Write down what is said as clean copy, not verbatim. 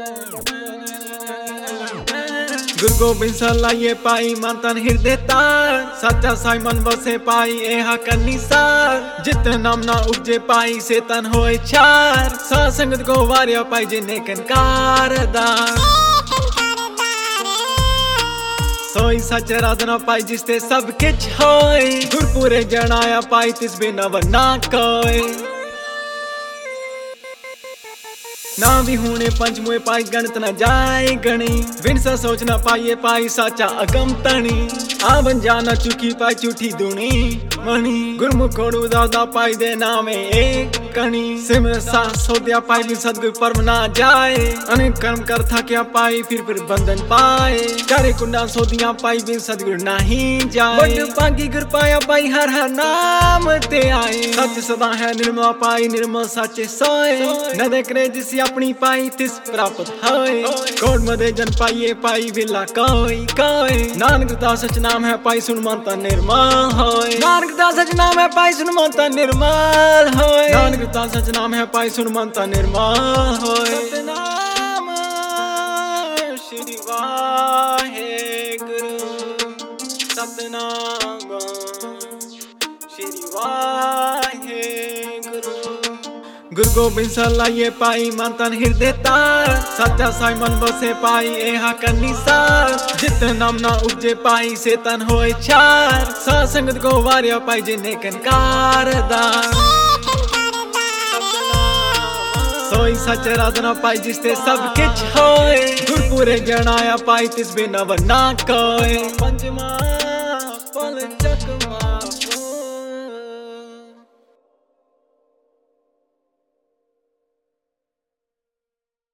गुरु गोबिंद सलाइए पाई मन तन हृदय तार सच्चा साई मन बसे पाई एहा कन्नी सार जित नाम ना उपजे पाई से तन होए चार सा संगत को वारिया पाई जिने कनकार दार सोई सच राधना पाई जिसते सब किछ होए गुरपुरे जनाया पाई तिस बिना वना कोई ना भी होने पंचमुए पाई गणत न जाए गणी बिन सा सोचना पाइए पाई साचा अगम तणी आवन जाना चुकी पाई चूठी दुनी मणि गुरमुख खोड़ू दादा पाई दे नामे एक कणी सिमर सा सोदिया पाई भी सदगुरु परम ना जाए अनेक कर्म कर था क्या पाई फिर बंधन पाए चारे कुंडा सोदिया पाई भी सदगुरु नहीं जाए बड़ पागी गुर पाया पाई हर हर नाम ते आए सच सदा है निर्मल पाई निर्मल साचे सोए न देखरे जिस अपनी पाई तिस प्राप्त होए कोड मदे जन पाइए पाई विला कोई कोई नानक दास सच नाम है पाई सुन मनता निर्मल होए नानक दास सच नाम है पाई सुन मनता निर्मल होए नानक दास सच नाम है पाई सुन मनता निर्मल होए सतनाम श्री वाहेगुरु सतनाम श्री वाहेगुरु गुरु गोबिंद सलाइए पाई मन तन हृदय तार सच्चा साई मन बसे पाई एहा कन्नी सार जित नाम ना उपजे पाई से तन होए चार सा संगत को वारिया पाई जिने कनकार दार सोई सच राधना पाई जिसते सब किछ होए गुरपुरे जनाया पाई तिस बिना वना कोई पंचमा पल चकमा